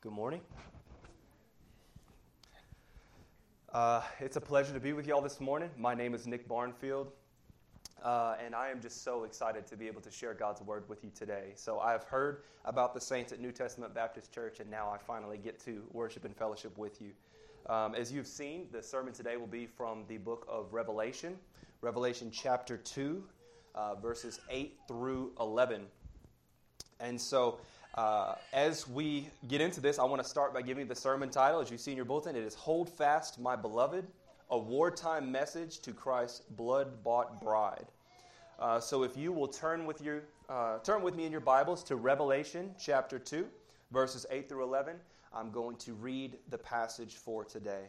Good morning. It's a pleasure to be with you all this morning. My name is Nick Barnfield, and I am just so excited to be able to share God's Word with you today. So I have heard about the saints at New Testament Baptist Church, and now I finally get to worship and fellowship with you. As you've seen, the sermon today will be from the book of Revelation, Revelation chapter 2, verses 8 through 11. And so as we get into this, I want to start by giving you the sermon title. As you see in your bulletin, it is Hold Fast, My Beloved, a wartime message to Christ's blood-bought bride. So if you will turn with me in your Bibles to Revelation chapter 2, verses 8 through 11, I'm going to read the passage for today.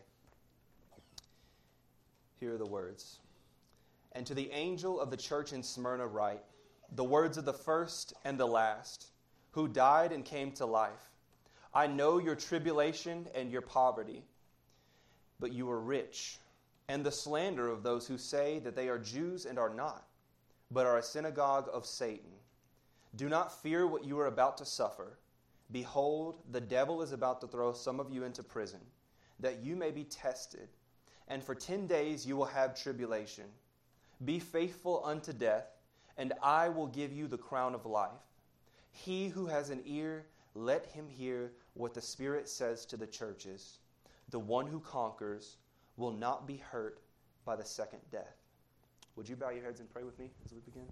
Here are the words. And to the angel of the church in Smyrna write, the words of the first and the last, who died and came to life. I know your tribulation and your poverty, but you are rich, and the slander of those who say that they are Jews and are not, but are a synagogue of Satan. Do not fear what you are about to suffer. Behold, the devil is about to throw some of you into prison, that you may be tested, and for 10 days you will have tribulation. Be faithful unto death, and I will give you the crown of life. He who has an ear, let him hear what the Spirit says to the churches. The one who conquers will not be hurt by the second death. Would you bow your heads and pray with me as we begin?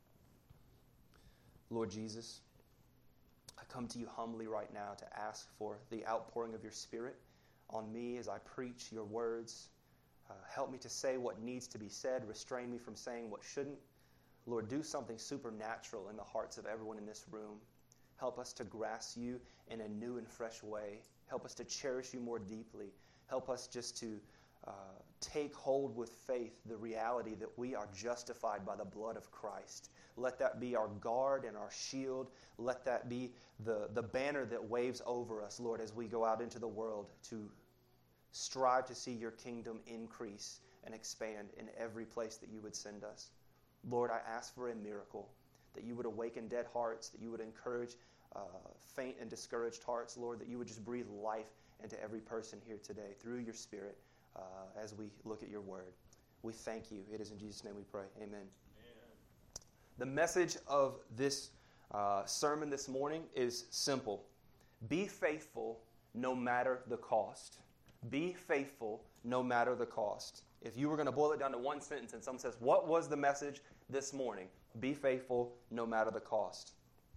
Lord Jesus, I come to you humbly right now to ask for the outpouring of your Spirit on me as I preach your words. Help me to say what needs to be said. Restrain me from saying what shouldn't. Lord, do something supernatural in the hearts of everyone in this room. Help us to grasp you in a new and fresh way. Help us to cherish you more deeply. Help us just to take hold with faith the reality that we are justified by the blood of Christ. Let that be our guard and our shield. Let that be the banner that waves over us, Lord, as we go out into the world to strive to see your kingdom increase and expand in every place that you would send us. Lord, I ask for a miracle, that you would awaken dead hearts, that you would encourage faint and discouraged hearts, Lord, that you would just breathe life into every person here today through your Spirit as we look at your word. We thank you. It is in Jesus' name we pray. Amen. Amen. The message of this sermon this morning is simple. Be faithful no matter the cost. Be faithful no matter the cost. If you were going to boil it down to one sentence and someone says, what was the message this morning? Be faithful no matter the cost.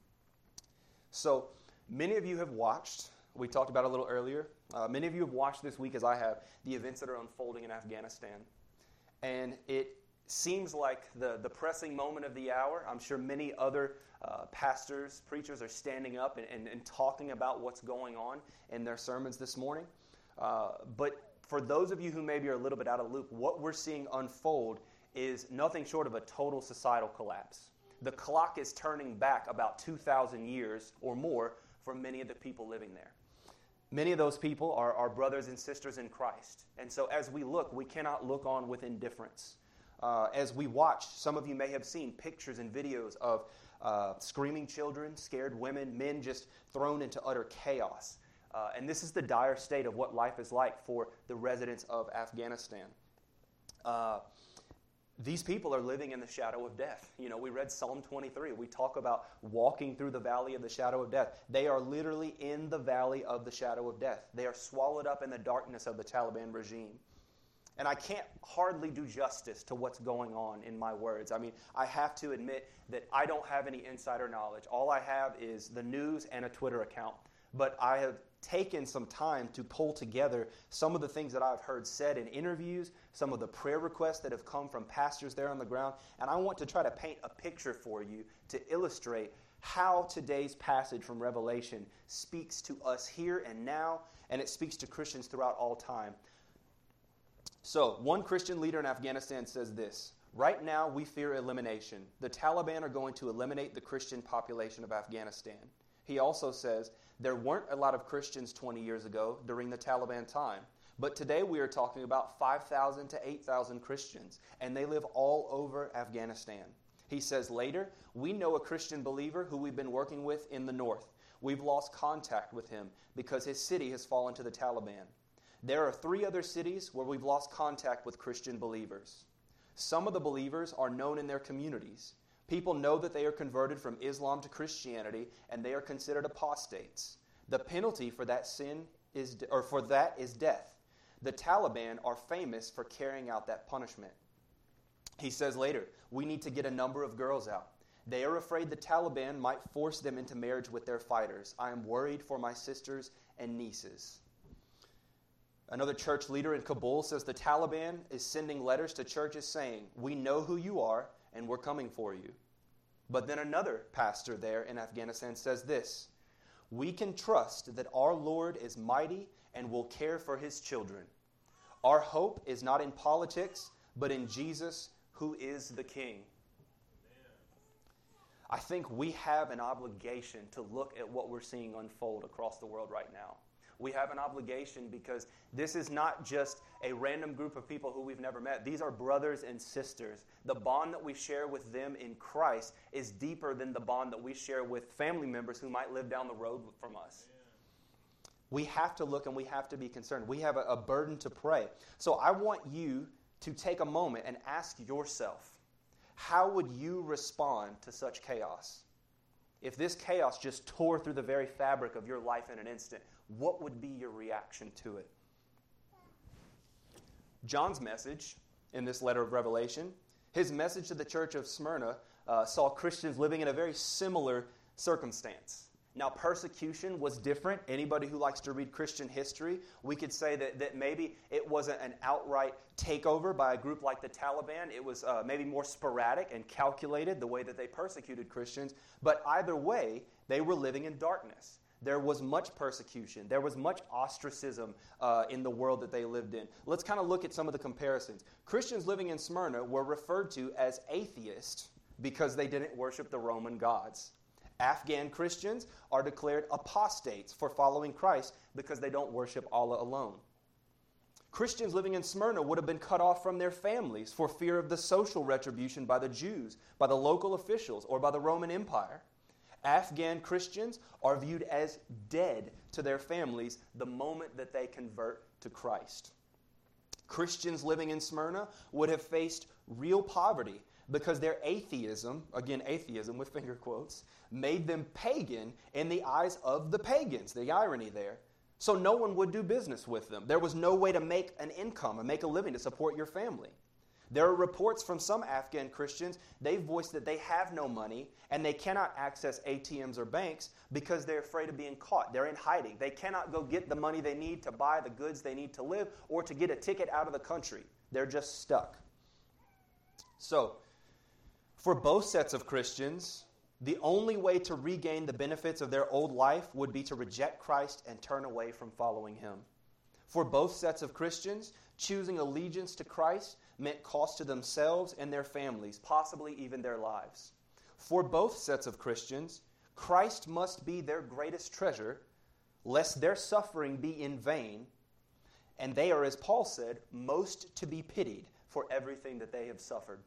So many of you have watched, we talked about it a little earlier, many of you have watched this week as I have, the events that are unfolding in Afghanistan. And it seems like the pressing moment of the hour. I'm sure many other pastors, preachers are standing up and talking about what's going on in their sermons this morning. But for those of you who maybe are a little bit out of the loop, what we're seeing unfold is nothing short of a total societal collapse. The clock is turning back about 2,000 years or more for many of the people living there. Many of those people are our brothers and sisters in Christ. And so as we look, we cannot look on with indifference. As we watch, some of you may have seen pictures and videos of screaming children, scared women, men just thrown into utter chaos. And this is the dire state of what life is like for the residents of Afghanistan. These people are living in the shadow of death. You know, we read Psalm 23. We talk about walking through the valley of the shadow of death. They are literally in the valley of the shadow of death. They are swallowed up in the darkness of the Taliban regime. And I can't hardly do justice to what's going on in my words. I mean, I have to admit that I don't have any insider knowledge. All I have is the news and a Twitter account. But I have taken some time to pull together some of the things that I've heard said in interviews, some of the prayer requests that have come from pastors there on the ground, and I want to try to paint a picture for you to illustrate how today's passage from Revelation speaks to us here and now, and it speaks to Christians throughout all time. So, one Christian leader in Afghanistan says this: right now we fear elimination. The Taliban are going to eliminate the Christian population of Afghanistan. He also says, there weren't a lot of Christians 20 years ago during the Taliban time, but today we are talking about 5,000 to 8,000 Christians, and they live all over Afghanistan. He says later, we know a Christian believer who we've been working with in the north. We've lost contact with him because his city has fallen to the Taliban. There are 3 other cities where we've lost contact with Christian believers. Some of the believers are known in their communities. People know that they are converted from Islam to Christianity, and they are considered apostates. The penalty for that is death. The Taliban are famous for carrying out that punishment. He says later, we need to get a number of girls out. They are afraid the Taliban might force them into marriage with their fighters. I am worried for my sisters and nieces. Another church leader in Kabul says the Taliban is sending letters to churches saying, we know who you are and we're coming for you. But then another pastor there in Afghanistan says this, we can trust that our Lord is mighty and will care for his children. Our hope is not in politics, but in Jesus, who is the King. I think we have an obligation to look at what we're seeing unfold across the world right now. We have an obligation because this is not just a random group of people who we've never met. These are brothers and sisters. The bond that we share with them in Christ is deeper than the bond that we share with family members who might live down the road from us. We have to look and we have to be concerned. We have a burden to pray. So I want you to take a moment and ask yourself, how would you respond to such chaos? If this chaos just tore through the very fabric of your life in an instant, what would be your reaction to it? John's message in this letter of Revelation, his message to the church of Smyrna saw Christians living in a very similar circumstance. Now, persecution was different. Anybody who likes to read Christian history, we could say that maybe it wasn't an outright takeover by a group like the Taliban. It was maybe more sporadic and calculated, the way that they persecuted Christians. But either way, they were living in darkness. There was much persecution. There was much ostracism in the world that they lived in. Let's kind of look at some of the comparisons. Christians living in Smyrna were referred to as atheists because they didn't worship the Roman gods. Afghan Christians are declared apostates for following Christ because they don't worship Allah alone. Christians living in Smyrna would have been cut off from their families for fear of the social retribution by the Jews, by the local officials, or by the Roman Empire. Afghan Christians are viewed as dead to their families the moment that they convert to Christ. Christians living in Smyrna would have faced real poverty because their atheism, again atheism with finger quotes, made them pagan in the eyes of the pagans. The irony there. So no one would do business with them. There was no way to make an income and make a living to support your family. There are reports from some Afghan Christians, they've voiced that they have no money and they cannot access ATMs or banks because they're afraid of being caught. They're in hiding. They cannot go get the money they need to buy the goods they need to live or to get a ticket out of the country. They're just stuck. So, for both sets of Christians, the only way to regain the benefits of their old life would be to reject Christ and turn away from following him. For both sets of Christians, choosing allegiance to Christ meant cost to themselves and their families, possibly even their lives. For both sets of Christians, Christ must be their greatest treasure, lest their suffering be in vain, and they are, as Paul said, most to be pitied for everything that they have suffered.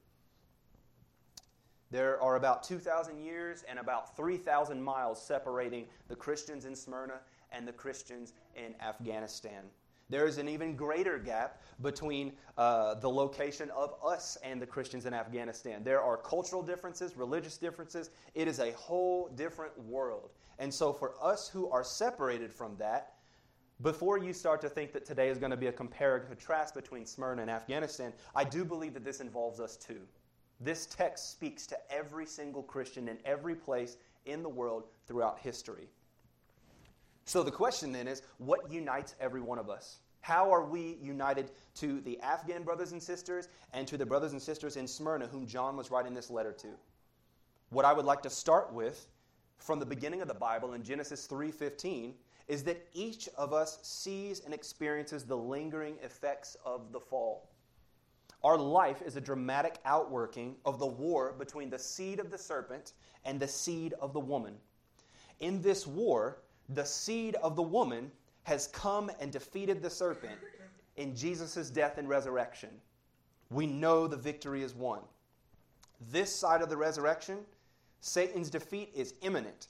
There are about 2,000 years and about 3,000 miles separating the Christians in Smyrna and the Christians in Afghanistan. There is an even greater gap between the location of us and the Christians in Afghanistan. There are cultural differences, religious differences. It is a whole different world. And so for us who are separated from that, before you start to think that today is going to be a compare and contrast between Smyrna and Afghanistan, I do believe that this involves us too. This text speaks to every single Christian in every place in the world throughout history. So the question then is, what unites every one of us? How are we united to the Afghan brothers and sisters and to the brothers and sisters in Smyrna whom John was writing this letter to? What I would like to start with from the beginning of the Bible in Genesis 3:15 is that each of us sees and experiences the lingering effects of the fall. Our life is a dramatic outworking of the war between the seed of the serpent and the seed of the woman. In this war, the seed of the woman has come and defeated the serpent in Jesus' death and resurrection. We know the victory is won. This side of the resurrection, Satan's defeat is imminent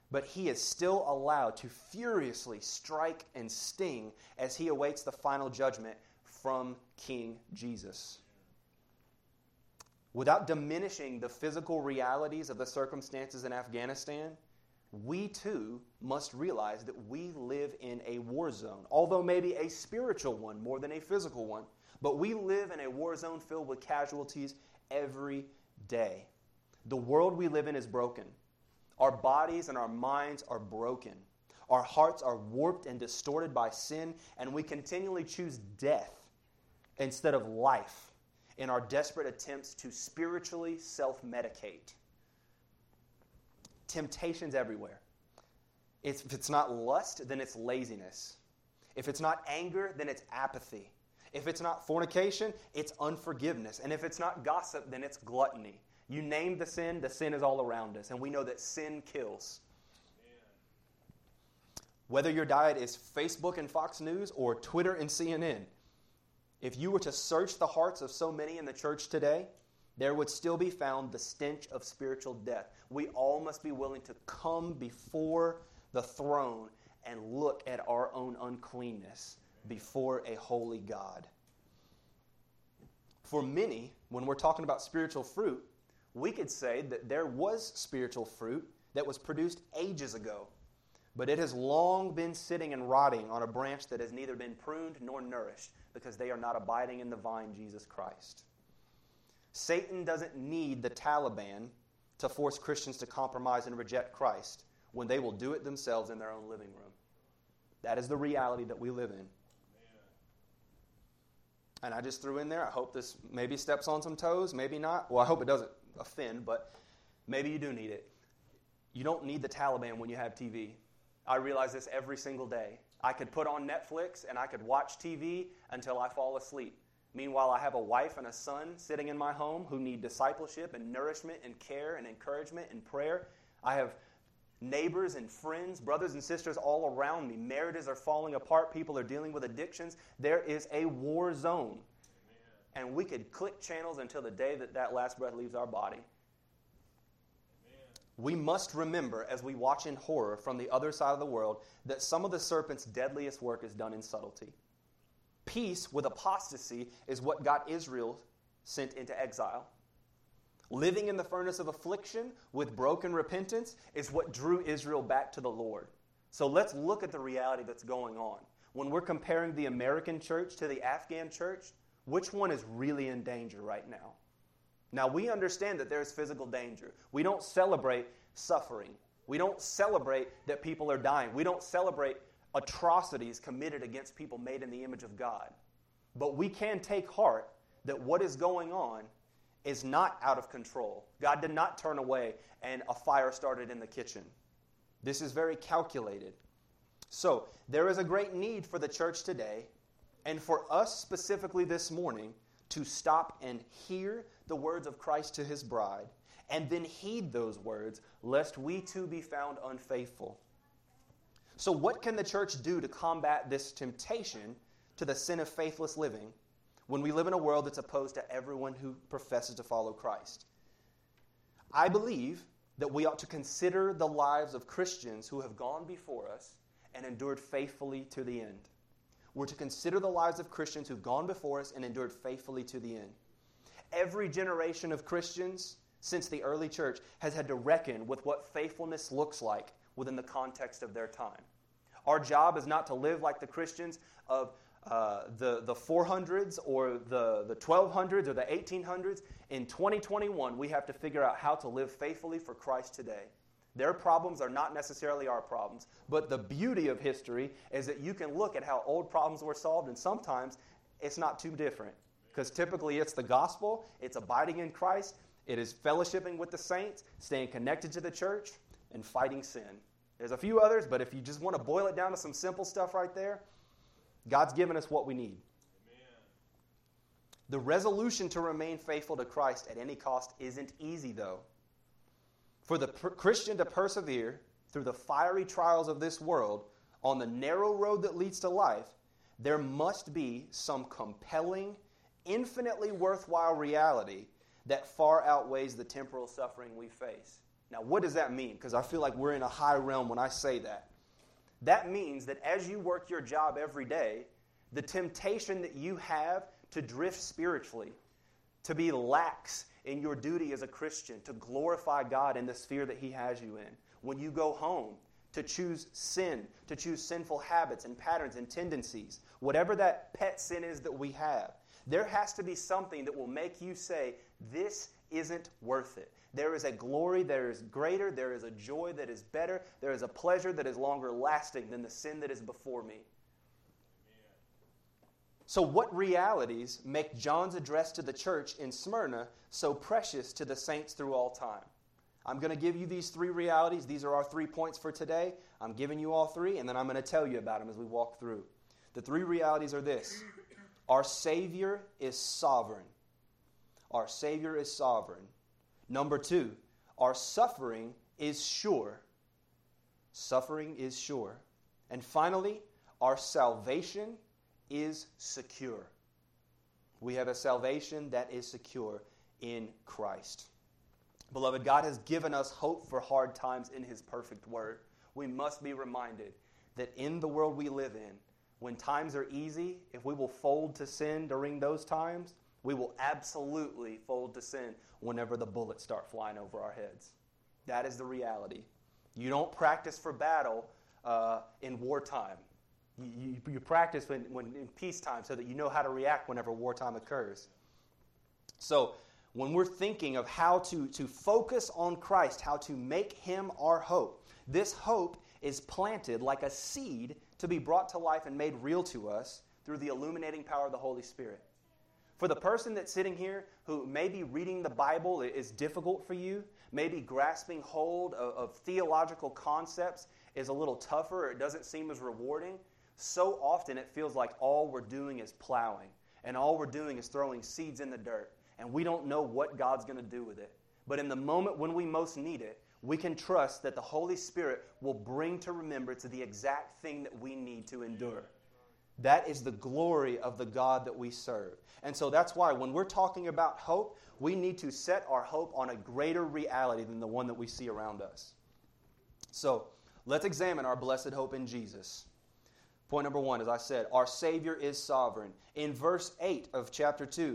but he is still allowed to furiously strike and sting as he awaits the final judgment from King Jesus. Without diminishing the physical realities of the circumstances in Afghanistan, we too must realize that we live in a war zone, although maybe a spiritual one more than a physical one. But we live in a war zone filled with casualties every day. The world we live in is broken. Our bodies and our minds are broken. Our hearts are warped and distorted by sin, and we continually choose death instead of life in our desperate attempts to spiritually self-medicate. Temptation's everywhere. If it's not lust, then it's laziness. If it's not anger, then it's apathy. If it's not fornication, it's unforgiveness. And if it's not gossip, then it's gluttony. You name the sin is all around us. And we know that sin kills. Whether your diet is Facebook and Fox News or Twitter and CNN, if you were to search the hearts of so many in the church today, there would still be found the stench of spiritual death. We all must be willing to come before the throne and look at our own uncleanness before a holy God. For many, when we're talking about spiritual fruit, we could say that there was spiritual fruit that was produced ages ago, but it has long been sitting and rotting on a branch that has neither been pruned nor nourished because they are not abiding in the vine, Jesus Christ. Satan doesn't need the Taliban to force Christians to compromise and reject Christ when they will do it themselves in their own living room. That is the reality that we live in. And I just threw in there, I hope this maybe steps on some toes, maybe not. Well, I hope it doesn't offend, but maybe you do need it. You don't need the Taliban when you have TV. I realize this every single day. I could put on Netflix and I could watch TV until I fall asleep. Meanwhile, I have a wife and a son sitting in my home who need discipleship and nourishment and care and encouragement and prayer. I have neighbors and friends, brothers and sisters all around me. Marriages are falling apart. People are dealing with addictions. There is a war zone. Amen. And we could click channels until the day that last breath leaves our body. Amen. We must remember, as we watch in horror from the other side of the world, that some of the serpent's deadliest work is done in subtlety. Peace with apostasy is what got Israel sent into exile. Living in the furnace of affliction with broken repentance is what drew Israel back to the Lord. So let's look at the reality that's going on. When we're comparing the American church to the Afghan church, which one is really in danger right now? Now, we understand that there's physical danger. We don't celebrate suffering. We don't celebrate that people are dying. We don't celebrate atrocities committed against people made in the image of God. But we can take heart that what is going on is not out of control. God did not turn away and a fire started in the kitchen. This is very calculated. So, there is a great need for the church today, and for us specifically this morning, to stop and hear the words of Christ to his bride, and then heed those words, lest we too be found unfaithful. So what can the church do to combat this temptation to the sin of faithless living when we live in a world that's opposed to everyone who professes to follow Christ? I believe that we ought to consider the lives of Christians who have gone before us and endured faithfully to the end. We're to consider the lives of Christians who've gone before us and endured faithfully to the end. Every generation of Christians since the early church has had to reckon with what faithfulness looks like within the context of their time. Our job is not to live like the Christians of the 400s or the 1200s or the 1800s. In 2021, we have to figure out how to live faithfully for Christ today. Their problems are not necessarily our problems, but the beauty of history is that you can look at how old problems were solved, and sometimes it's not too different, because typically it's the gospel, it's abiding in Christ, it is fellowshipping with the saints, staying connected to the church, and fighting sin. There's a few others, but if you just want to boil it down to some simple stuff right there, God's given us what we need. Amen. The resolution to remain faithful to Christ at any cost isn't easy, though. For the Christian to persevere through the fiery trials of this world on the narrow road that leads to life, there must be some compelling, infinitely worthwhile reality that far outweighs the temporal suffering we face. Now, what does that mean? Because I feel like we're in a high realm when I say that. That means that as you work your job every day, the temptation that you have to drift spiritually, to be lax in your duty as a Christian, to glorify God in the sphere that He has you in. When you go home, to choose sin, to choose sinful habits and patterns and tendencies, whatever that pet sin is that we have, there has to be something that will make you say, this isn't worth it. There is a glory that is greater, there is a joy that is better, there is a pleasure that is longer lasting than the sin that is before me. So what realities make John's address to the church in Smyrna so precious to the saints through all time? I'm going to give you these 3 realities. These are our 3 points for today. I'm giving you all 3, and then I'm going to tell you about them as we walk through. The 3 realities are this. Our Savior is sovereign. Our Savior is sovereign. Number 2, our suffering is sure. Suffering is sure. And finally, our salvation is secure. We have a salvation that is secure in Christ. Beloved, God has given us hope for hard times in His perfect word. We must be reminded that in the world we live in, when times are easy, if we will fold to sin during those times, we will absolutely fold to sin whenever the bullets start flying over our heads. That is the reality. You don't practice for battle in wartime. You practice when in peacetime so that you know how to react whenever wartime occurs. So when we're thinking of how to focus on Christ, how to make Him our hope, this hope is planted like a seed to be brought to life and made real to us through the illuminating power of the Holy Spirit. For the person that's sitting here who maybe reading the Bible is difficult for you, maybe grasping hold of theological concepts is a little tougher, or it doesn't seem as rewarding, so often it feels like all we're doing is plowing, and all we're doing is throwing seeds in the dirt, and we don't know what God's going to do with it. But in the moment when we most need it, we can trust that the Holy Spirit will bring to remembrance the exact thing that we need to endure. That is the glory of the God that we serve. And so that's why when we're talking about hope, we need to set our hope on a greater reality than the one that we see around us. So let's examine our blessed hope in Jesus. Point number 1, as I said, our Savior is sovereign. In verse 8 of chapter 2,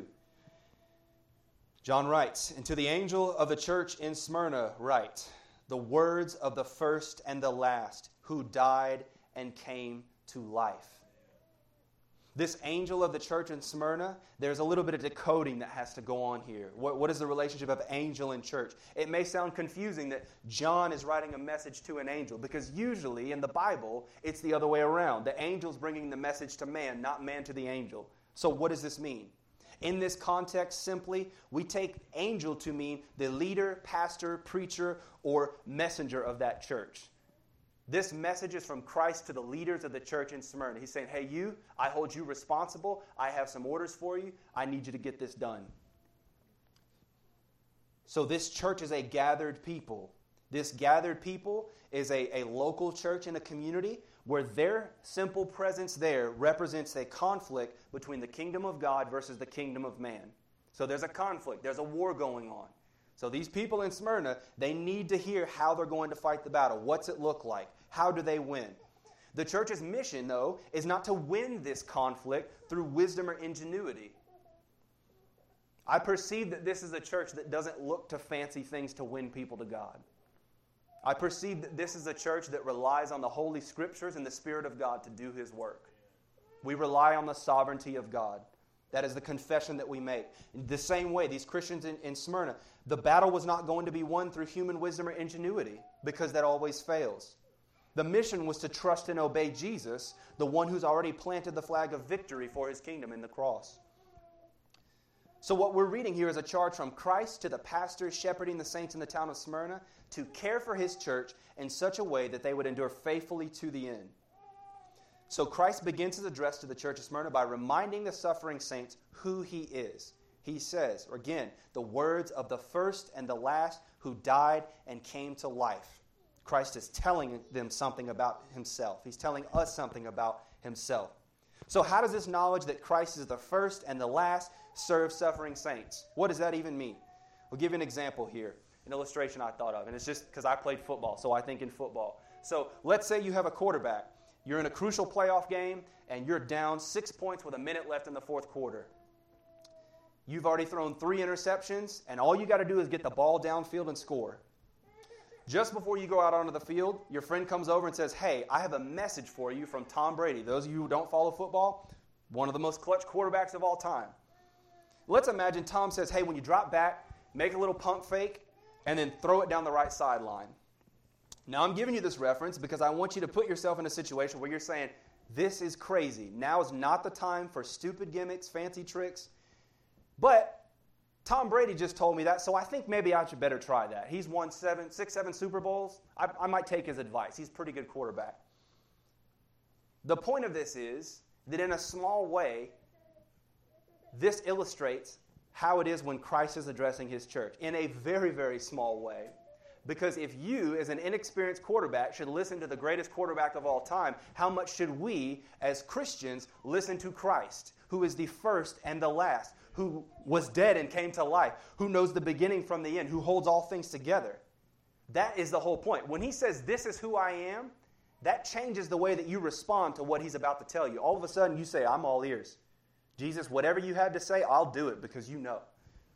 John writes, "And to the angel of the church in Smyrna write, the words of the first and the last, who died and came to life." This angel of the church in Smyrna, there's a little bit of decoding that has to go on here. What is the relationship of angel and church? It may sound confusing that John is writing a message to an angel, because usually in the Bible, it's the other way around. The angel's bringing the message to man, not man to the angel. So what does this mean? In this context, simply, we take angel to mean the leader, pastor, preacher, or messenger of that church. This message is from Christ to the leaders of the church in Smyrna. He's saying, hey, you, I hold you responsible. I have some orders for you. I need you to get this done. So this church is a gathered people. This gathered people is a local church in a community where their simple presence there represents a conflict between the kingdom of God versus the kingdom of man. So there's a conflict. There's a war going on. So these people in Smyrna, they need to hear how they're going to fight the battle. What's it look like? How do they win? The church's mission, though, is not to win this conflict through wisdom or ingenuity. I perceive that this is a church that doesn't look to fancy things to win people to God. I perceive that this is a church that relies on the Holy Scriptures and the Spirit of God to do His work. We rely on the sovereignty of God. That is the confession that we make. In the same way, these Christians in Smyrna, the battle was not going to be won through human wisdom or ingenuity, because that always fails. The mission was to trust and obey Jesus, the one who's already planted the flag of victory for His kingdom in the cross. So what we're reading here is a charge from Christ to the pastors shepherding the saints in the town of Smyrna to care for His church in such a way that they would endure faithfully to the end. So Christ begins His address to the church of Smyrna by reminding the suffering saints who He is. He says, again, the words of the first and the last who died and came to life. Christ is telling them something about Himself. He's telling us something about Himself. So how does this knowledge that Christ is the first and the last serve suffering saints? What does that even mean? We'll give you an example here. an illustration I thought of, and it's just because I played football, so I think in football. So let's say you have a quarterback. You're in a crucial playoff game, and you're down 6 points with a minute left in the fourth quarter. You've already thrown 3 interceptions, and all you got to do is get the ball downfield and score. Just before you go out onto the field, your friend comes over and says, hey, I have a message for you from Tom Brady. Those of you who don't follow football, one of the most clutch quarterbacks of all time. Let's imagine Tom says, hey, when you drop back, make a little pump fake, and then throw it down the right sideline. Now, I'm giving you this reference because I want you to put yourself in a situation where you're saying, this is crazy. Now is not the time for stupid gimmicks, fancy tricks. But Tom Brady just told me that, so I think maybe I should better try that. He's won 6, 7 Super Bowls. I might take his advice. He's a pretty good quarterback. The point of this is that in a small way, this illustrates how it is when Christ is addressing his church. In a very, very small way. Because if you, as an inexperienced quarterback, should listen to the greatest quarterback of all time, how much should we, as Christians, listen to Christ, who is the first and the last, who was dead and came to life, who knows the beginning from the end, who holds all things together? That is the whole point. When he says, this is who I am, that changes the way that you respond to what he's about to tell you. All of a sudden, you say, I'm all ears. Jesus, whatever you had to say, I'll do it because you know.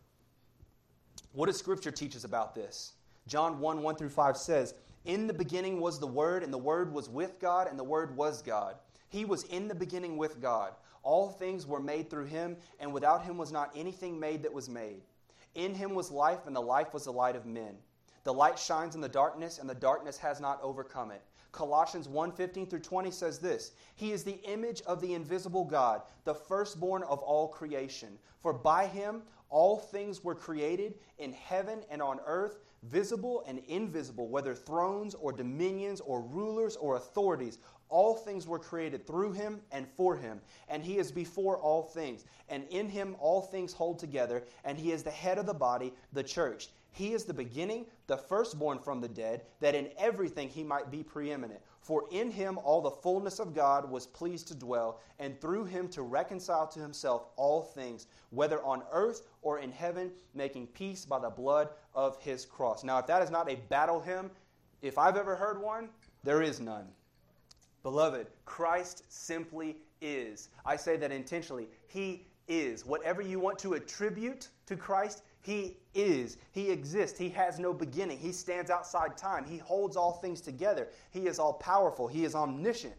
What does Scripture teach us about this? John 1, 1 through 5 says, in the beginning was the Word, and the Word was with God, and the Word was God. He was in the beginning with God. All things were made through him, and without him was not anything made that was made. In him was life, and the life was the light of men. The light shines in the darkness, and the darkness has not overcome it. Colossians 1, 15 through 20 says this, he is the image of the invisible God, the firstborn of all creation. For by him all things were created in heaven and on earth, visible and invisible, whether thrones or dominions or rulers or authorities. All things were created through him and for him. And he is before all things. And in him all things hold together. And he is the head of the body, the church. He is the beginning, the firstborn from the dead, that in everything he might be preeminent. For in him all the fullness of God was pleased to dwell, and through him to reconcile to himself all things, whether on earth or in heaven, making peace by the blood of his cross. Now, if that is not a battle hymn, if I've ever heard one, there is none. Beloved, Christ simply is. I say that intentionally. He is. Whatever you want to attribute to Christ, he is. He exists. He has no beginning. He stands outside time. He holds all things together. He is all-powerful. He is omniscient.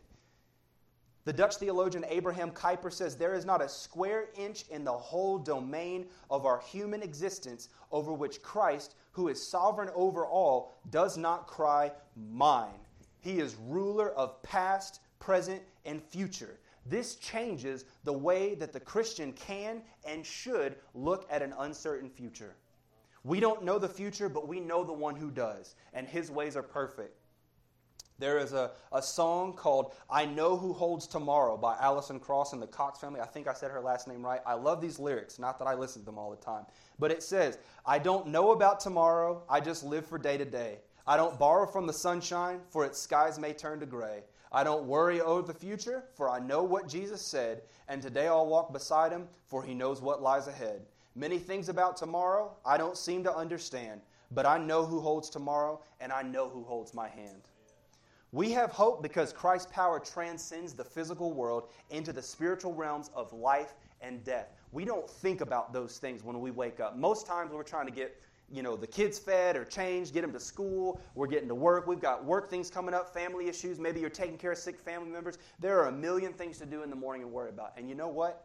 The Dutch theologian Abraham Kuyper says, there is not a square inch in the whole domain of our human existence over which Christ, who is sovereign over all, does not cry, mine. He is ruler of past, present, and future. This changes the way that the Christian can and should look at an uncertain future. We don't know the future, but we know the one who does, and his ways are perfect. There is a song called I Know Who Holds Tomorrow by Alison Krauss and the Cox family. I think I said her last name right. I love these lyrics, not that I listen to them all the time. But it says, I don't know about tomorrow, I just live for day to day. I don't borrow from the sunshine, for its skies may turn to gray. I don't worry over the future, for I know what Jesus said, and today I'll walk beside him, for he knows what lies ahead. Many things about tomorrow I don't seem to understand, but I know who holds tomorrow, and I know who holds my hand. We have hope because Christ's power transcends the physical world into the spiritual realms of life and death. We don't think about those things when we wake up. Most times we're trying to get the kids fed or changed, get them to school, we're getting to work, we've got work things coming up, family issues, maybe you're taking care of sick family members. There are a million things to do in the morning and worry about. And you know what?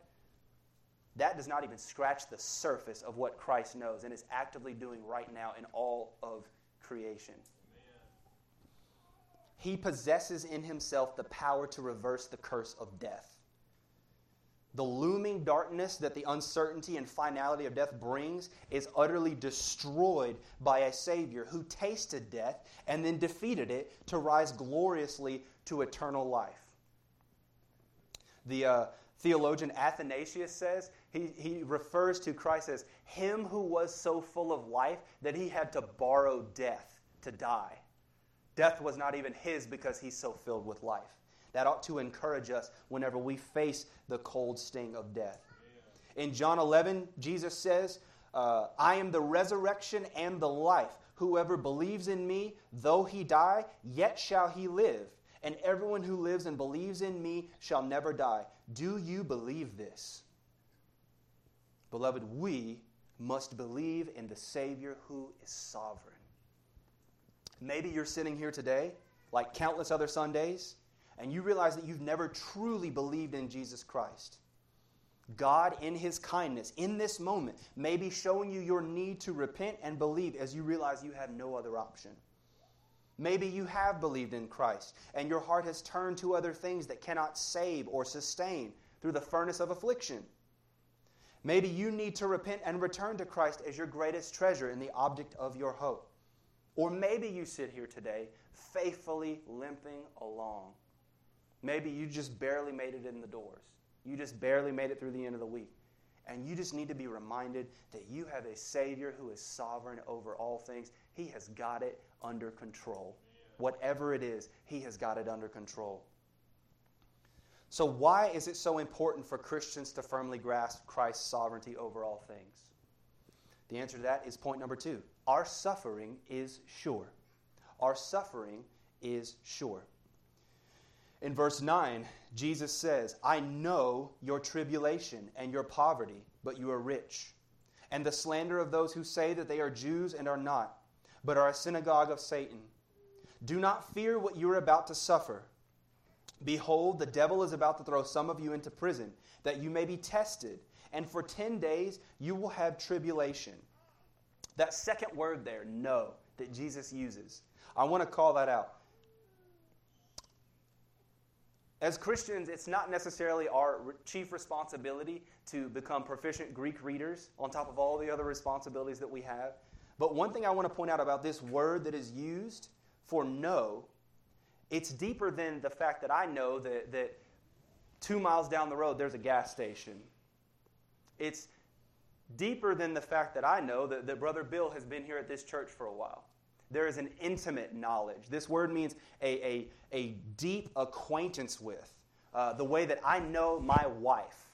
That does not even scratch the surface of what Christ knows and is actively doing right now in all of creation. He possesses in himself the power to reverse the curse of death. The looming darkness that the uncertainty and finality of death brings is utterly destroyed by a Savior who tasted death and then defeated it to rise gloriously to eternal life. The theologian Athanasius says, he refers to Christ as him who was so full of life that he had to borrow death to die. Death was not even his because he's so filled with life. That ought to encourage us whenever we face the cold sting of death. In John 11, Jesus says, I am the resurrection and the life. Whoever believes in me, though he die, yet shall he live. And everyone who lives and believes in me shall never die. Do you believe this? Beloved, we must believe in the Savior who is sovereign. Maybe you're sitting here today, like countless other Sundays, and you realize that you've never truly believed in Jesus Christ. God, in His kindness, in this moment, may be showing you your need to repent and believe as you realize you have no other option. Maybe you have believed in Christ, and your heart has turned to other things that cannot save or sustain through the furnace of affliction. Maybe you need to repent and return to Christ as your greatest treasure and the object of your hope. Or maybe you sit here today faithfully limping along. Maybe you just barely made it in the doors. You just barely made it through the end of the week. And you just need to be reminded that you have a Savior who is sovereign over all things. He has got it under control. Whatever it is, He has got it under control. So why is it so important for Christians to firmly grasp Christ's sovereignty over all things? The answer to that is point number 2. Our suffering is sure. Our suffering is sure. In verse 9, Jesus says, I know your tribulation and your poverty, but you are rich, and the slander of those who say that they are Jews and are not, but are a synagogue of Satan. Do not fear what you are about to suffer. Behold, the devil is about to throw some of you into prison, that you may be tested, and for 10 days you will have tribulation. That second word there, know, that Jesus uses, I want to call that out. As Christians, it's not necessarily our chief responsibility to become proficient Greek readers on top of all the other responsibilities that we have. But one thing I want to point out about this word that is used for know, it's deeper than the fact that I know that 2 miles down the road there's a gas station. It's deeper than the fact that I know that Brother Bill has been here at this church for a while. There is an intimate knowledge. This word means a deep acquaintance with, the way that I know my wife.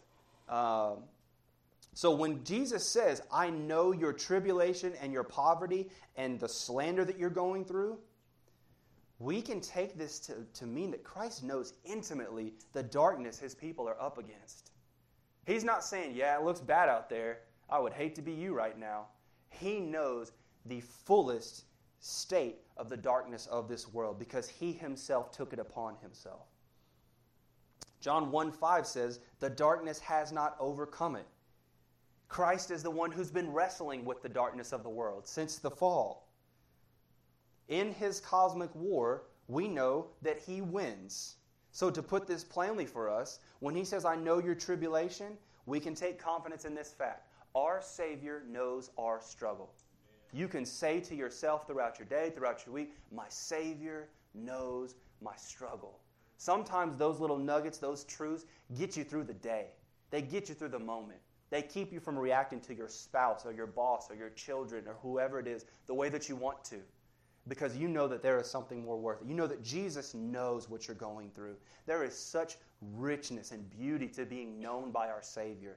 So when Jesus says, I know your tribulation and your poverty and the slander that you're going through, we can take this to mean that Christ knows intimately the darkness His people are up against. He's not saying, yeah, it looks bad out there. I would hate to be you right now. He knows the fullest state of the darkness of this world because He Himself took it upon Himself. John 1:5 says, the darkness has not overcome it. Christ is the one who's been wrestling with the darkness of the world since the fall. In His cosmic war, we know that He wins. So to put this plainly for us, when He says, I know your tribulation, we can take confidence in this fact. Our Savior knows our struggle. You can say to yourself throughout your day, throughout your week, my Savior knows my struggle. Sometimes those little nuggets, those truths, get you through the day. They get you through the moment. They keep you from reacting to your spouse or your boss or your children or whoever it is the way that you want to. Because you know that there is something more worth it. You know that Jesus knows what you're going through. There is such richness and beauty to being known by our Savior.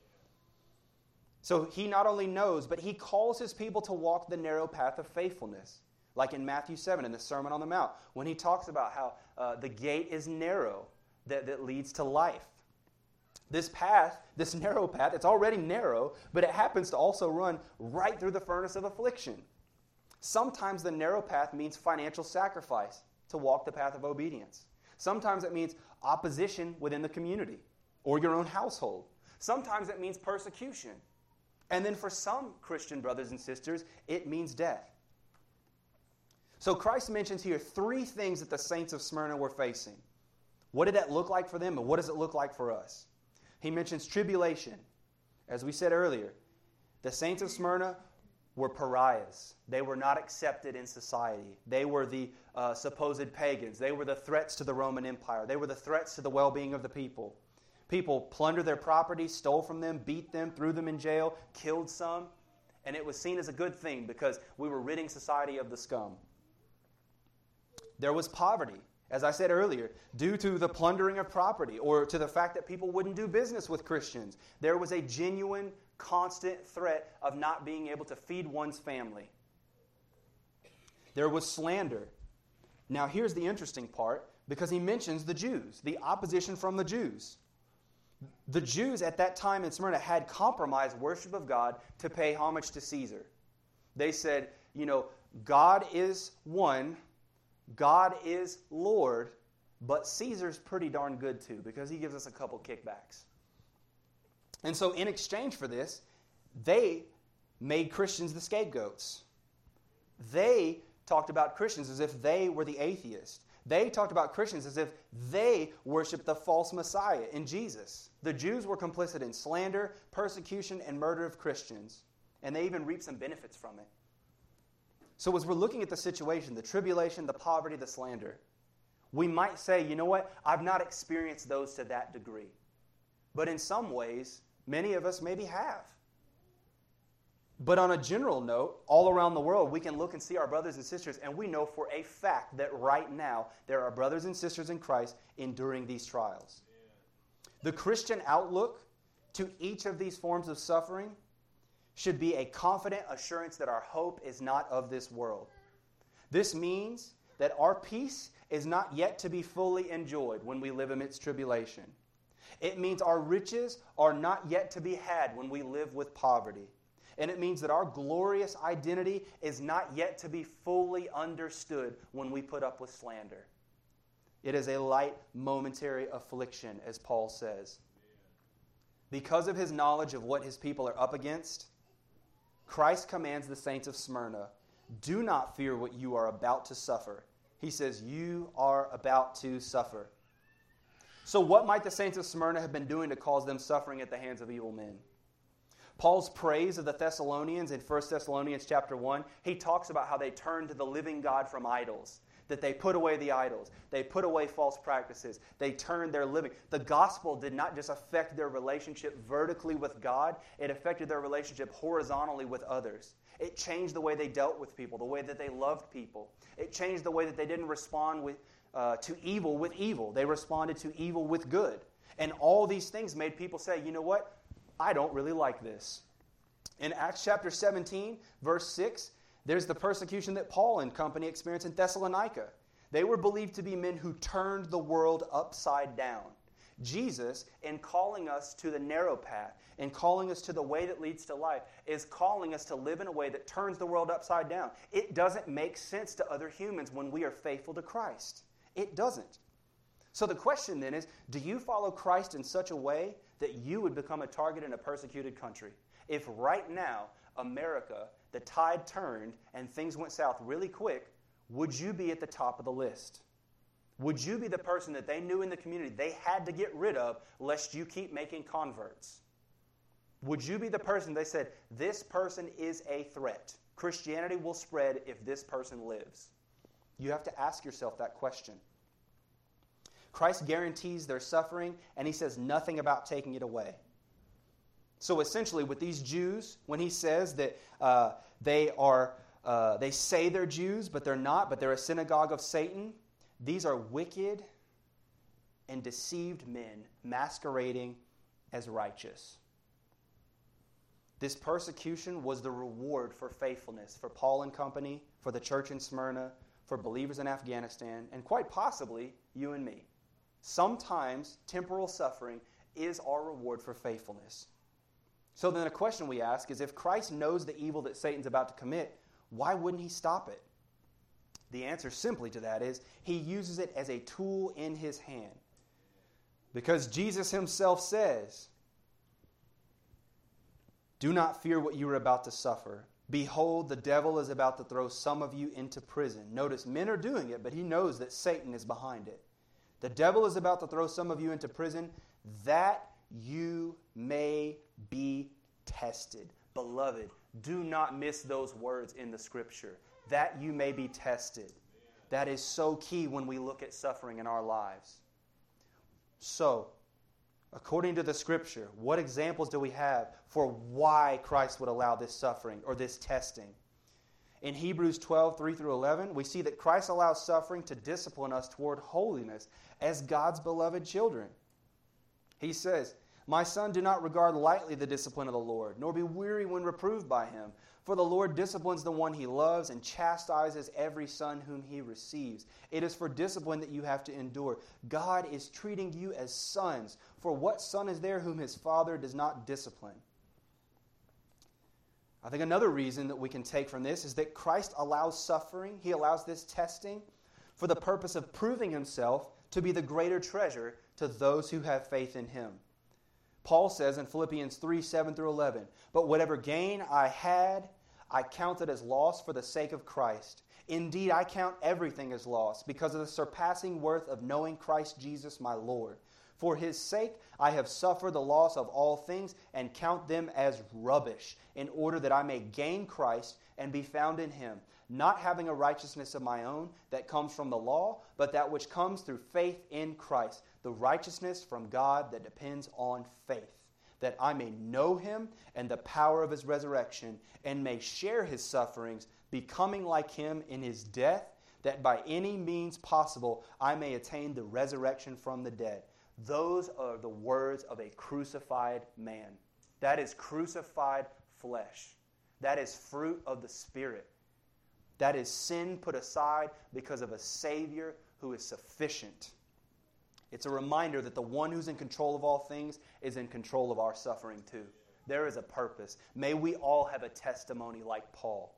So He not only knows, but He calls His people to walk the narrow path of faithfulness. Like in Matthew 7 in the Sermon on the Mount, when He talks about how the gate is narrow that leads to life. This path, this narrow path, it's already narrow, but it happens to also run right through the furnace of affliction. Sometimes the narrow path means financial sacrifice to walk the path of obedience. Sometimes it means opposition within the community or your own household. Sometimes it means persecution. And then for some Christian brothers and sisters, it means death. So Christ mentions here 3 things that the saints of Smyrna were facing. What did that look like for them, and what does it look like for us? He mentions tribulation. As we said earlier, the saints of Smyrna were pariahs. They were not accepted in society. They were the supposed pagans. They were the threats to the Roman Empire. They were the threats to the well-being of the people. People plundered their property, stole from them, beat them, threw them in jail, killed some, and it was seen as a good thing because we were ridding society of the scum. There was poverty, as I said earlier, due to the plundering of property or to the fact that people wouldn't do business with Christians. There was a genuine, constant threat of not being able to feed one's family. There was slander. Now here's the interesting part, because he mentions the Jews, the opposition from the Jews. The Jews at that time in Smyrna had compromised worship of God to pay homage to Caesar. They said, God is one, God is Lord, but Caesar's pretty darn good too, because he gives us a couple kickbacks. And so in exchange for this, they made Christians the scapegoats. They talked about Christians as if they were the atheist. They talked about Christians as if they worshiped the false Messiah in Jesus. The Jews were complicit in slander, persecution, and murder of Christians, and they even reaped some benefits from it. So as we're looking at the situation, the tribulation, the poverty, the slander, we might say, you know what, I've not experienced those to that degree. But in some ways, many of us maybe have. But on a general note, all around the world, we can look and see our brothers and sisters, and we know for a fact that right now there are brothers and sisters in Christ enduring these trials. The Christian outlook to each of these forms of suffering should be a confident assurance that our hope is not of this world. This means that our peace is not yet to be fully enjoyed when we live amidst tribulation. It means our riches are not yet to be had when we live with poverty. And it means that our glorious identity is not yet to be fully understood when we put up with slander. It is a light, momentary affliction, as Paul says. Because of his knowledge of what his people are up against, Christ commands the saints of Smyrna, do not fear what you are about to suffer. He says, you are about to suffer. So what might the saints of Smyrna have been doing to cause them suffering at the hands of evil men? Paul's praise of the Thessalonians in 1 Thessalonians chapter 1, he talks about how they turned to the living God from idols, that they put away the idols, they put away false practices, they turned their living. The gospel did not just affect their relationship vertically with God, it affected their relationship horizontally with others. It changed the way they dealt with people, the way that they loved people. It changed the way that they didn't respond to evil with evil. They responded to evil with good. And all these things made people say, you know what? I don't really like this. In Acts chapter 17, verse 6, there's the persecution that Paul and company experienced in Thessalonica. They were believed to be men who turned the world upside down. Jesus, in calling us to the narrow path, in calling us to the way that leads to life, is calling us to live in a way that turns the world upside down. It doesn't make sense to other humans when we are faithful to Christ. It doesn't. So the question then is, do you follow Christ in such a way that you would become a target in a persecuted country? If right now, America, the tide turned and things went south really quick, would you be at the top of the list? Would you be the person that they knew in the community they had to get rid of lest you keep making converts? Would you be the person they said, this person is a threat? Christianity will spread if this person lives. You have to ask yourself that question. Christ guarantees their suffering, and he says nothing about taking it away. So essentially, with these Jews, when he says that they say they're Jews, but they're not, but they're a synagogue of Satan, these are wicked and deceived men masquerading as righteous. This persecution was the reward for faithfulness for Paul and company, for the church in Smyrna, for believers in Afghanistan, and quite possibly you and me. Sometimes temporal suffering is our reward for faithfulness. So then a question we ask is, if Christ knows the evil that Satan's about to commit, why wouldn't he stop it? The answer simply to that is, he uses it as a tool in his hand. Because Jesus himself says, do not fear what you are about to suffer. Behold, the devil is about to throw some of you into prison. Notice, men are doing it, but he knows that Satan is behind it. The devil is about to throw some of you into prison that you may be tested. Beloved, do not miss those words in the Scripture. That you may be tested. That is so key when we look at suffering in our lives. So, according to the Scripture, what examples do we have for why Christ would allow this suffering or this testing? In Hebrews 12, 3 through 11, we see that Christ allows suffering to discipline us toward holiness as God's beloved children. He says, My son, do not regard lightly the discipline of the Lord, nor be weary when reproved by him. For the Lord disciplines the one he loves and chastises every son whom he receives. It is for discipline that you have to endure. God is treating you as sons. For what son is there whom his father does not discipline? I think another reason that we can take from this is that Christ allows suffering. He allows this testing for the purpose of proving himself to be the greater treasure to those who have faith in him. Paul says in Philippians 3, 7 through 11, "But whatever gain I had, I counted as loss for the sake of Christ. Indeed, I count everything as loss because of the surpassing worth of knowing Christ Jesus my Lord. For his sake I have suffered the loss of all things and count them as rubbish, in order that I may gain Christ and be found in him, not having a righteousness of my own that comes from the law, but that which comes through faith in Christ, the righteousness from God that depends on faith, that I may know him and the power of his resurrection, and may share his sufferings, becoming like him in his death, that by any means possible I may attain the resurrection from the dead." Those are the words of a crucified man. That is crucified flesh. That is fruit of the Spirit. That is sin put aside because of a Savior who is sufficient. It's a reminder that the one who's in control of all things is in control of our suffering too. There is a purpose. May we all have a testimony like Paul.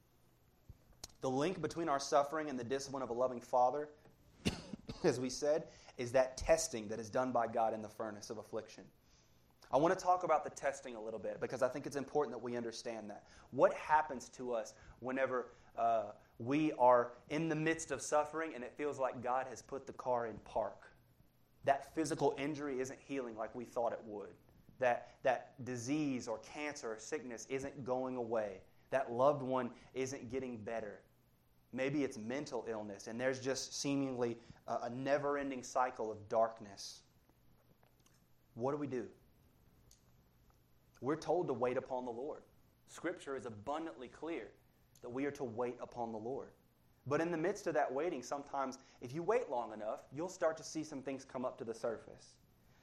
The link between our suffering and the discipline of a loving Father, as we said, is that testing that is done by God in the furnace of affliction. I want to talk about the testing a little bit because I think it's important that we understand that. What happens to us whenever we are in the midst of suffering and it feels like God has put the car in park? That physical injury isn't healing like we thought it would. That disease or cancer or sickness isn't going away. That loved one isn't getting better. Maybe it's mental illness, and there's just seemingly a never-ending cycle of darkness. What do? We're told to wait upon the Lord. Scripture is abundantly clear that we are to wait upon the Lord. But in the midst of that waiting, sometimes if you wait long enough, you'll start to see some things come up to the surface.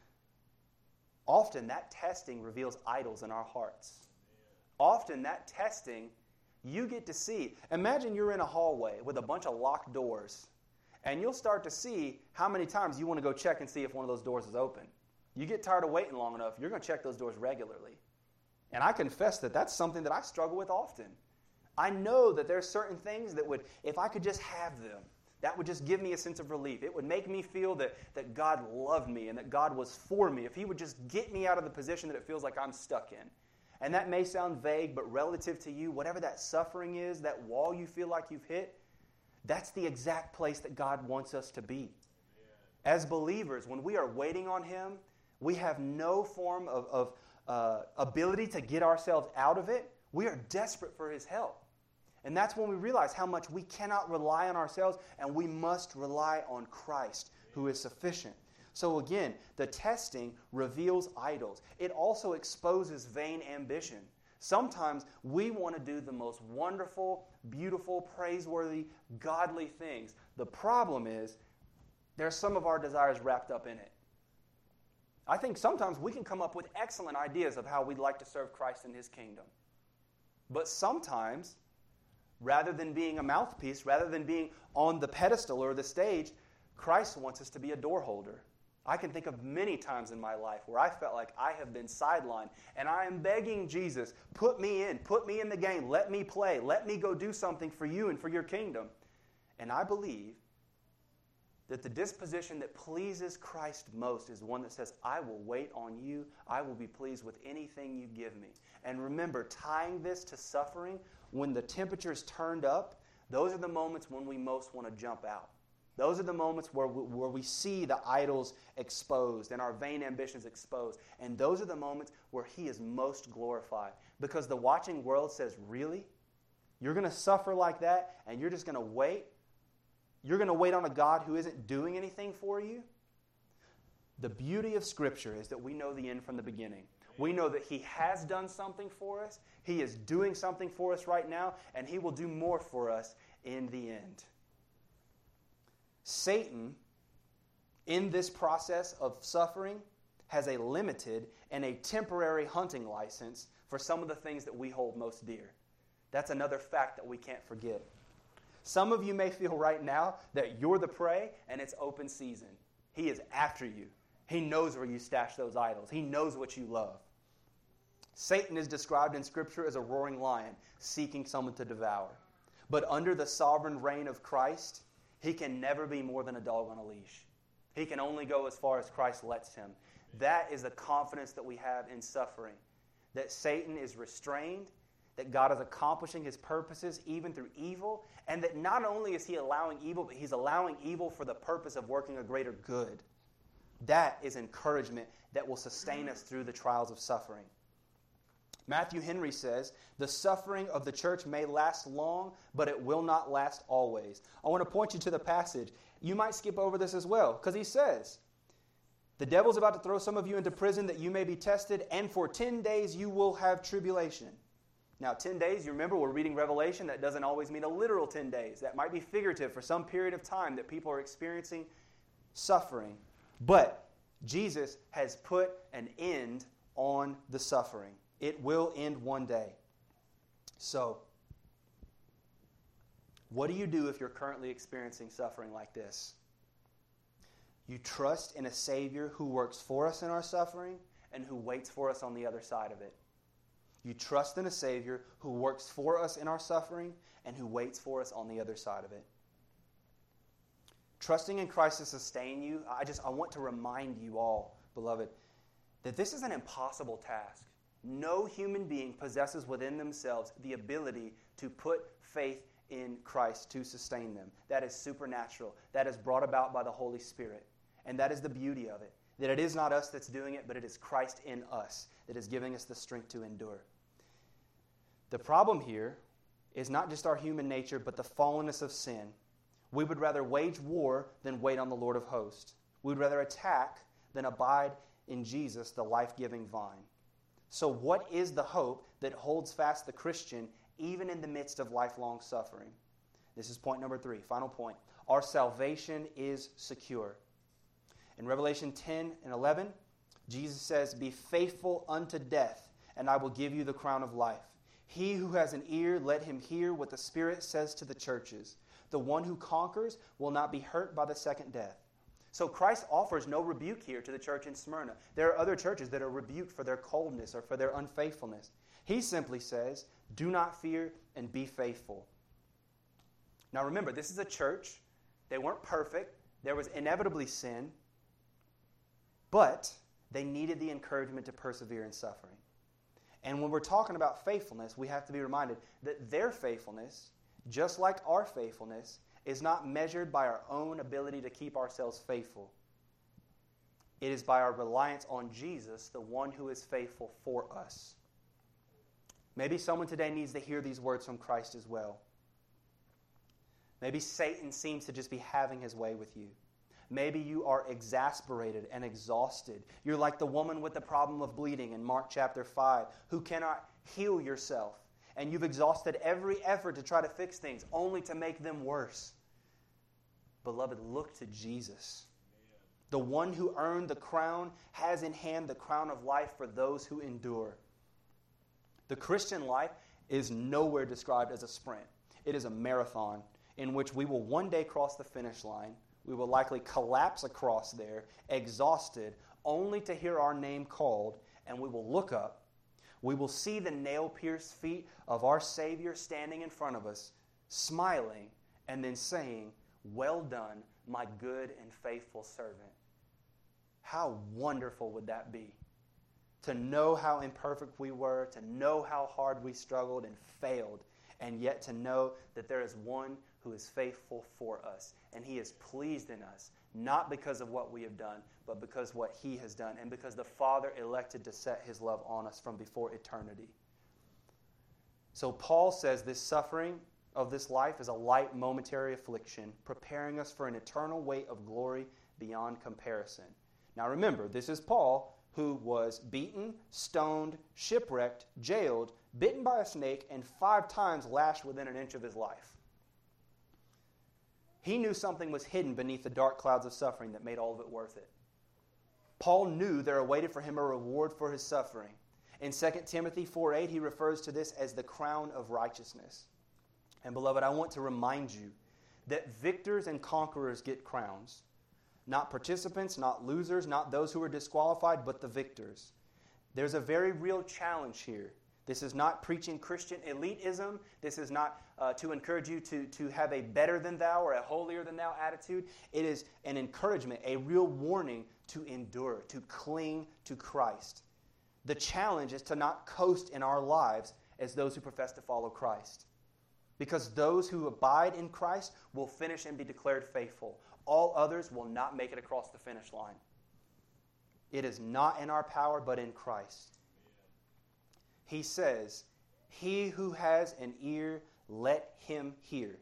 Often that testing reveals idols in our hearts. Often that testing you get to see. Imagine you're in a hallway with a bunch of locked doors, and you'll start to see how many times you want to go check and see if one of those doors is open. You get tired of waiting long enough, you're going to check those doors regularly. And I confess that that's something that I struggle with often. I know that there's certain things that would, if I could just have them, that would just give me a sense of relief. It would make me feel that God loved me and that God was for me. If he would just get me out of the position that it feels like I'm stuck in. And that may sound vague, but relative to you, whatever that suffering is, that wall you feel like you've hit, that's the exact place that God wants us to be. As believers, when we are waiting on him, we have no form of ability to get ourselves out of it. We are desperate for his help. And that's when we realize how much we cannot rely on ourselves, and we must rely on Christ, who is sufficient. So again, the testing reveals idols. It also exposes vain ambition. Sometimes we want to do the most wonderful, beautiful, praiseworthy, godly things. The problem is there's some of our desires wrapped up in it. I think sometimes we can come up with excellent ideas of how we'd like to serve Christ in his kingdom. But sometimes, rather than being a mouthpiece, rather than being on the pedestal or the stage, Christ wants us to be a door holder. I can think of many times in my life where I felt like I have been sidelined, and I am begging Jesus, put me in the game, let me play, let me go do something for you and for your kingdom. And I believe that the disposition that pleases Christ most is one that says, I will wait on you, I will be pleased with anything you give me. And remember, tying this to suffering, when the temperature's turned up, those are the moments when we most want to jump out. Those are the moments where we see the idols exposed and our vain ambitions exposed. And those are the moments where he is most glorified. Because the watching world says, really? You're going to suffer like that and you're just going to wait? You're going to wait on a God who isn't doing anything for you? The beauty of Scripture is that we know the end from the beginning. We know that he has done something for us. He is doing something for us right now, and he will do more for us in the end. Satan, in this process of suffering, has a limited and a temporary hunting license for some of the things that we hold most dear. That's another fact that we can't forget. Some of you may feel right now that you're the prey and it's open season. He is after you. He knows where you stash those idols. He knows what you love. Satan is described in Scripture as a roaring lion seeking someone to devour. But under the sovereign reign of Christ, he can never be more than a dog on a leash. He can only go as far as Christ lets him. That is the confidence that we have in suffering. That Satan is restrained, that God is accomplishing his purposes even through evil, and that not only is he allowing evil, but he's allowing evil for the purpose of working a greater good. That is encouragement that will sustain us through the trials of suffering. Matthew Henry says, the suffering of the church may last long, but it will not last always. I want to point you to the passage. You might skip over this as well, because he says, the devil's about to throw some of you into prison that you may be tested, and for 10 days you will have tribulation. Now, 10 days, you remember, we're reading Revelation. That doesn't always mean a literal 10 days. That might be figurative for some period of time that people are experiencing suffering. But Jesus has put an end on the suffering. It will end one day. So, what do you do if you're currently experiencing suffering like this? You trust in a Savior who works for us in our suffering and who waits for us on the other side of it. You trust in a Savior who works for us in our suffering and who waits for us on the other side of it. Trusting in Christ to sustain you, I want to remind you all, beloved, that this is an impossible task. No human being possesses within themselves the ability to put faith in Christ to sustain them. That is supernatural. That is brought about by the Holy Spirit. And that is the beauty of it. That it is not us that's doing it, but it is Christ in us that is giving us the strength to endure. The problem here is not just our human nature, but the fallenness of sin. We would rather wage war than wait on the Lord of hosts. We would rather attack than abide in Jesus, the life-giving vine. So what is the hope that holds fast the Christian even in the midst of lifelong suffering? This is point number 3, final point. Our salvation is secure. In Revelation 10 and 11, Jesus says, "Be faithful unto death, and I will give you the crown of life. He who has an ear, let him hear what the Spirit says to the churches. The one who conquers will not be hurt by the second death." So Christ offers no rebuke here to the church in Smyrna. There are other churches that are rebuked for their coldness or for their unfaithfulness. He simply says, do not fear and be faithful. Now remember, this is a church. They weren't perfect. There was inevitably sin. But they needed the encouragement to persevere in suffering. And when we're talking about faithfulness, we have to be reminded that their faithfulness, just like our faithfulness, is not measured by our own ability to keep ourselves faithful. It is by our reliance on Jesus, the one who is faithful for us. Maybe someone today needs to hear these words from Christ as well. Maybe Satan seems to just be having his way with you. Maybe you are exasperated and exhausted. You're like the woman with the problem of bleeding in Mark chapter 5 who cannot heal yourself. And you've exhausted every effort to try to fix things, only to make them worse. Beloved, look to Jesus. The one who earned the crown has in hand the crown of life for those who endure. The Christian life is nowhere described as a sprint. It is a marathon in which we will one day cross the finish line. We will likely collapse across there, exhausted, only to hear our name called, and we will look up. We will see the nail-pierced feet of our Savior standing in front of us, smiling, and then saying, "Well done, my good and faithful servant." How wonderful would that be? To know how imperfect we were, to know how hard we struggled and failed, and yet to know that there is one who is faithful for us, and He is pleased in us, not because of what we have done, but because what He has done, and because the Father elected to set His love on us from before eternity. So Paul says this suffering of this life is a light momentary affliction, preparing us for an eternal weight of glory beyond comparison. Now remember, this is Paul, who was beaten, stoned, shipwrecked, jailed, bitten by a snake, and 5 times lashed within an inch of his life. He knew something was hidden beneath the dark clouds of suffering that made all of it worth it. Paul knew there awaited for him a reward for his suffering. In 2 Timothy 4:8, he refers to this as the crown of righteousness. And beloved, I want to remind you that victors and conquerors get crowns. Not participants, not losers, not those who are disqualified, but the victors. There's a very real challenge here. This is not preaching Christian elitism. This is not to encourage you to have a better than thou or a holier than thou attitude. It is an encouragement, a real warning to endure, to cling to Christ. The challenge is to not coast in our lives as those who profess to follow Christ. Because those who abide in Christ will finish and be declared faithful. All others will not make it across the finish line. It is not in our power, but in Christ. He says, "He who has an ear, let him hear."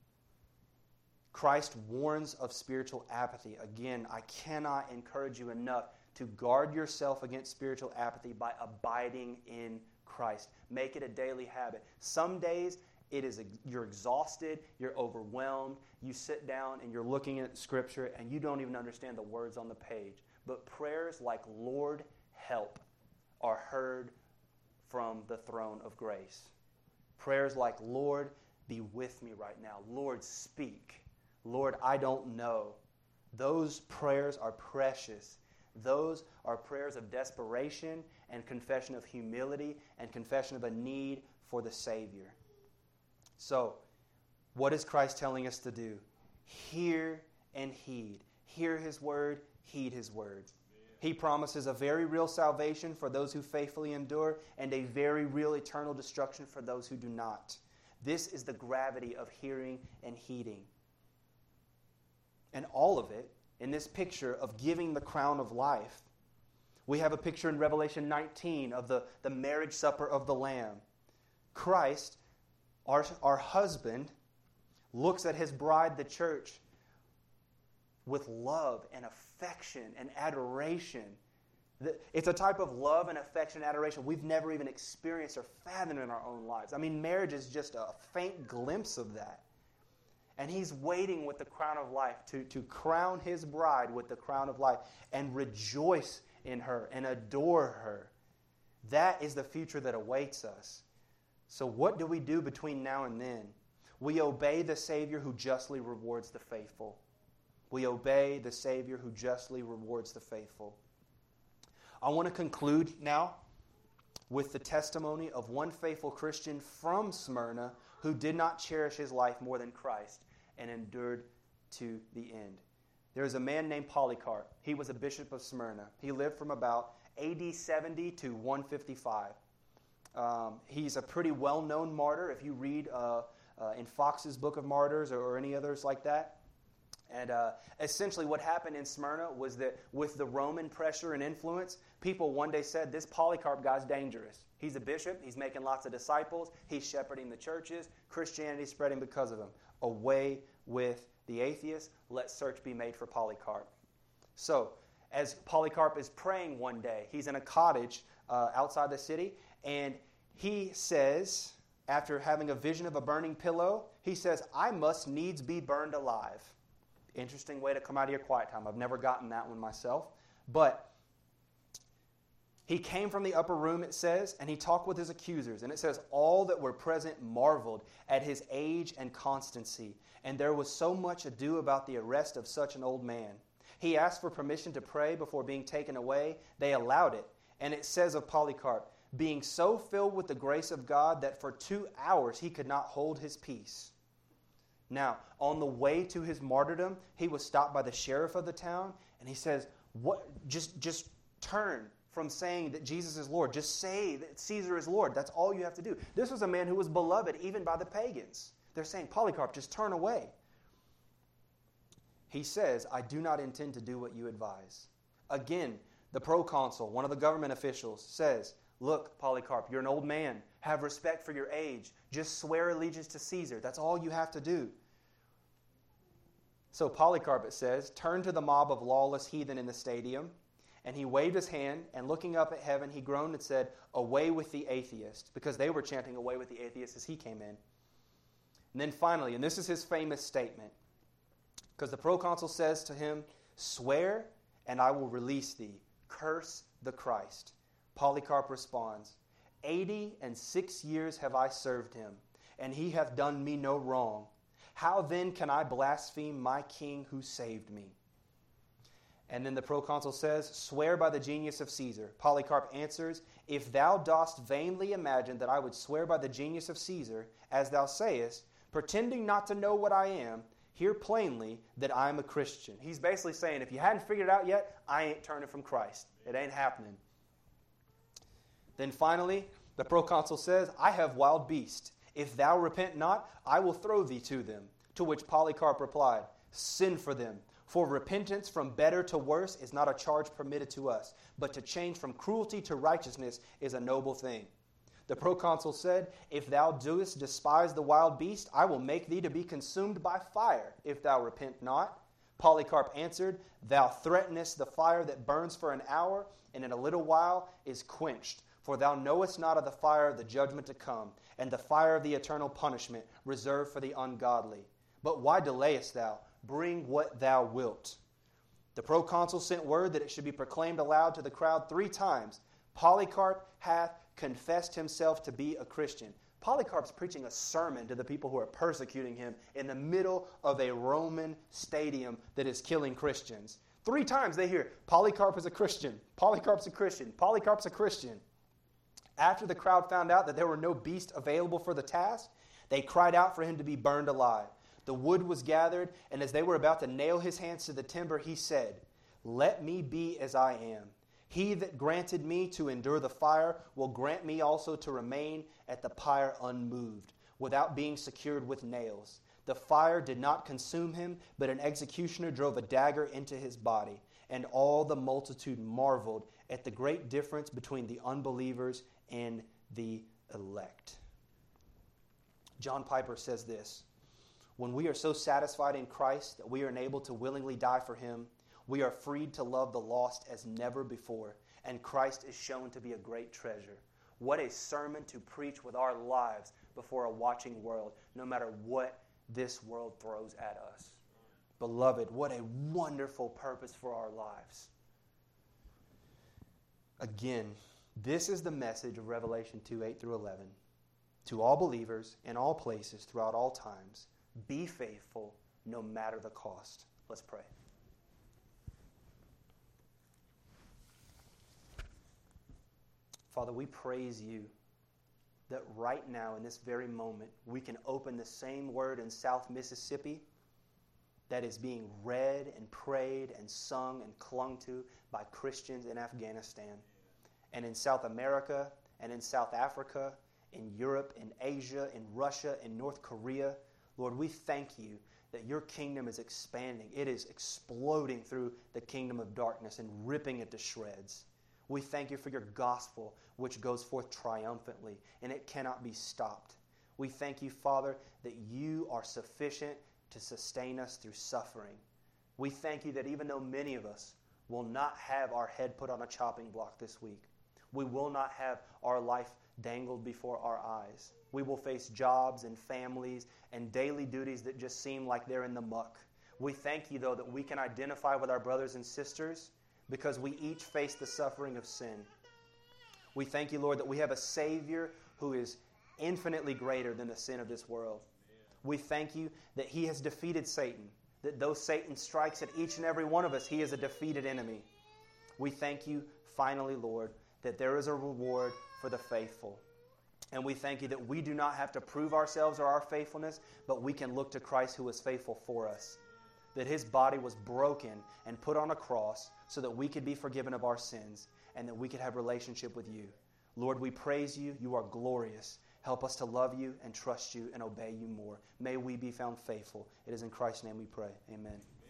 Christ warns of spiritual apathy. Again, I cannot encourage you enough to guard yourself against spiritual apathy by abiding in Christ. Make it a daily habit. Some days you're exhausted, you're overwhelmed, you sit down and you're looking at Scripture and you don't even understand the words on the page. But prayers like, "Lord, help," are heard from the throne of grace. Prayers like, "Lord, be with me right now. Lord, speak. Lord, I don't know." Those prayers are precious. Those are prayers of desperation and confession of humility and confession of a need for the Savior. So, what is Christ telling us to do? Hear and heed. Hear His word, heed His word. He promises a very real salvation for those who faithfully endure and a very real eternal destruction for those who do not. This is the gravity of hearing and heeding. And all of it in this picture of giving the crown of life. We have a picture in Revelation 19 of the marriage supper of the Lamb. Christ, our husband, looks at His bride, the church, with love and affection and adoration. It's a type of love and affection and adoration we've never even experienced or fathomed in our own lives. I mean, marriage is just a faint glimpse of that. And He's waiting with the crown of life to crown His bride with the crown of life and rejoice in her and adore her. That is the future that awaits us. So what do we do between now and then? We obey the Savior who justly rewards the faithful. We obey the Savior who justly rewards the faithful. I want to conclude now with the testimony of one faithful Christian from Smyrna who did not cherish his life more than Christ and endured to the end. There is a man named Polycarp. He was a bishop of Smyrna. He lived from about AD 70 to 155. He's a pretty well-known martyr if you read in Fox's Book of Martyrs or any others like that. And essentially what happened in Smyrna was that with the Roman pressure and influence, people one day said, "This Polycarp guy's dangerous. He's a bishop. He's making lots of disciples. He's shepherding the churches. Christianity's spreading because of him. Away with the atheists. Let search be made for Polycarp." So, as Polycarp is praying one day, he's in a cottage outside the city, and he says, after having a vision of a burning pillow, he says, "I must needs be burned alive." Interesting way to come out of your quiet time. I've never gotten that one myself. But he came from the upper room, it says, and he talked with his accusers. And it says, all that were present marveled at his age and constancy. And there was so much ado about the arrest of such an old man. He asked for permission to pray before being taken away. They allowed it. And it says of Polycarp, being so filled with the grace of God that for 2 hours he could not hold his peace. Now, on the way to his martyrdom, he was stopped by the sheriff of the town, and he says, "What? Just turn from saying that Jesus is Lord. Just say that Caesar is Lord. That's all you have to do." This was a man who was beloved even by the pagans. They're saying, "Polycarp, just turn away." He says, "I do not intend to do what you advise." Again, the proconsul, one of the government officials, says, "Look, Polycarp, you're an old man. Have respect for your age. Just swear allegiance to Caesar. That's all you have to do." So Polycarp, it says, turned to the mob of lawless heathen in the stadium, and he waved his hand, and looking up at heaven, he groaned and said, "Away with the atheist," because they were chanting "Away with the atheist" as he came in. And then finally, and this is his famous statement, because the proconsul says to him, "Swear, and I will release thee." curse the Christ. Polycarp responds, 86 years have I served him, and he hath done me no wrong. How then can I blaspheme my king who saved me? And then the proconsul says, swear by the genius of Caesar. Polycarp answers, if thou dost vainly imagine that I would swear by the genius of Caesar, as thou sayest, pretending not to know what I am, hear plainly that I am a Christian. He's basically saying, if you hadn't figured it out yet, I ain't turning from Christ. It ain't happening. Then finally, the proconsul says, I have wild beasts. If thou repent not, I will throw thee to them. To which Polycarp replied, send for them. For repentance from better to worse is not a charge permitted to us, but to change from cruelty to righteousness is a noble thing. The proconsul said, if thou doest despise the wild beast, I will make thee to be consumed by fire, if thou repent not. Polycarp answered, thou threatenest the fire that burns for an hour, and in a little while is quenched. For thou knowest not of the fire of the judgment to come, and the fire of the eternal punishment reserved for the ungodly. But why delayest thou? Bring what thou wilt. The proconsul sent word that it should be proclaimed aloud to the crowd 3 times. Polycarp hath confessed himself to be a Christian. Polycarp's preaching a sermon to the people who are persecuting him in the middle of a Roman stadium that is killing Christians. 3 times they hear, Polycarp is a Christian. Polycarp's a Christian. Polycarp's a Christian. After the crowd found out that there were no beasts available for the task, they cried out for him to be burned alive. The wood was gathered, and as they were about to nail his hands to the timber, he said, let me be as I am. He that granted me to endure the fire will grant me also to remain at the pyre unmoved, without being secured with nails. The fire did not consume him, but an executioner drove a dagger into his body. And all the multitude marveled at the great difference between the unbelievers and the elect. John Piper says this, when we are so satisfied in Christ that we are enabled to willingly die for him, we are freed to love the lost as never before, and Christ is shown to be a great treasure. What a sermon to preach with our lives before a watching world, no matter what this world throws at us. Beloved, what a wonderful purpose for our lives. Again, this is the message of Revelation 2:8-11. To all believers in all places throughout all times, be faithful no matter the cost. Let's pray. Father, we praise you that right now in this very moment we can open the same word in South Mississippi that is being read and prayed and sung and clung to by Christians in Afghanistan and in South America and in South Africa, in Europe, in Asia, in Russia, in North Korea. Lord, we thank you that your kingdom is expanding. It is exploding through the kingdom of darkness and ripping it to shreds. We thank you for your gospel, which goes forth triumphantly, and it cannot be stopped. We thank you, Father, that you are sufficient to sustain us through suffering. We thank you that even though many of us will not have our head put on a chopping block this week, we will not have our life dangled before our eyes. We will face jobs and families and daily duties that just seem like they're in the muck. We thank you, though, that we can identify with our brothers and sisters because we each face the suffering of sin. We thank you, Lord, that we have a Savior who is infinitely greater than the sin of this world. We thank you that he has defeated Satan, that though Satan strikes at each and every one of us, he is a defeated enemy. We thank you, finally, Lord, that there is a reward for the faithful. And we thank you that we do not have to prove ourselves or our faithfulness, but we can look to Christ who was faithful for us. That his body was broken and put on a cross so that we could be forgiven of our sins and that we could have relationship with you. Lord, we praise you. You are glorious. Help us to love you and trust you and obey you more. May we be found faithful. It is in Christ's name we pray. Amen.